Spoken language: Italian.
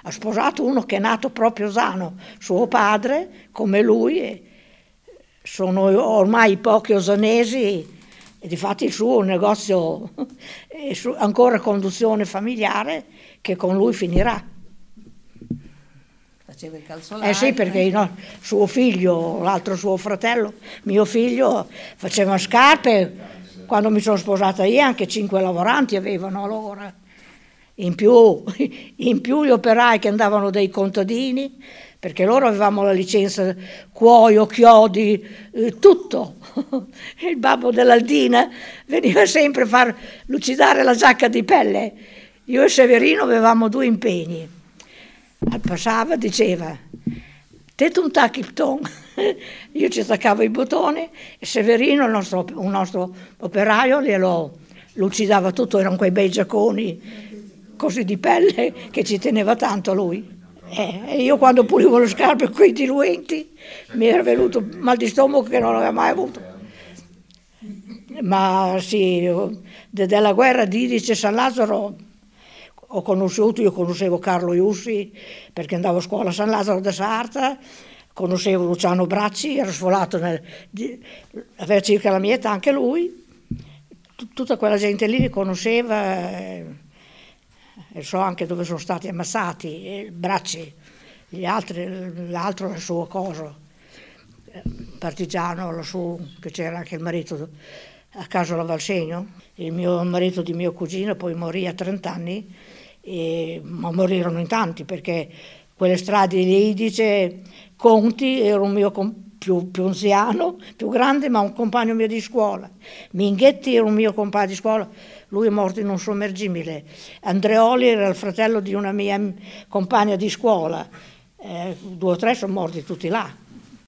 ha sposato uno che è nato proprio sano, suo padre, come lui, e sono ormai pochi osanesi, e difatti il suo negozio è ancora conduzione familiare, che con lui finirà. Faceva il calzolaio. Sì, perché suo figlio, l'altro suo fratello, mio figlio, faceva scarpe. Quando mi sono sposata io anche 5 lavoranti avevano allora. In più gli operai che andavano dai contadini, perché loro avevamo la licenza cuoio, chiodi, tutto. Il babbo dell'Aldina veniva sempre a far lucidare la giacca di pelle. Io e Severino avevamo 2 impegni. Passava, diceva, te tu un tacchipton. Io ci attaccavo i bottoni e Severino, un nostro operaio, glielo lucidava tutto, erano quei bei giacconi così di pelle che ci teneva tanto lui. E io quando pulivo le scarpe con i diluenti mi era venuto mal di stomaco che non aveva mai avuto. Ma sì, della guerra di Idice e San Lazzaro io conoscevo Carlo Iussi perché andavo a scuola a San Lazzaro da Sarta, conoscevo Luciano Bracci, era sfolato, aveva circa la mia età anche lui, tutta quella gente lì li conosceva. E so anche dove sono stati ammassati, Bracci, l'altro la sua cosa, partigiano lassù, che c'era anche il marito a Casola Valsegno, il marito di mio cugino poi morì a 30 anni, ma morirono in tanti perché quelle strade di Idice, Conti era un mio più anziano, più grande, ma un compagno mio di scuola. Minghetti era un mio compagno di scuola, lui è morto in un sommergibile. Andreoli era il fratello di una mia compagna di scuola, 2 o 3 sono morti tutti là.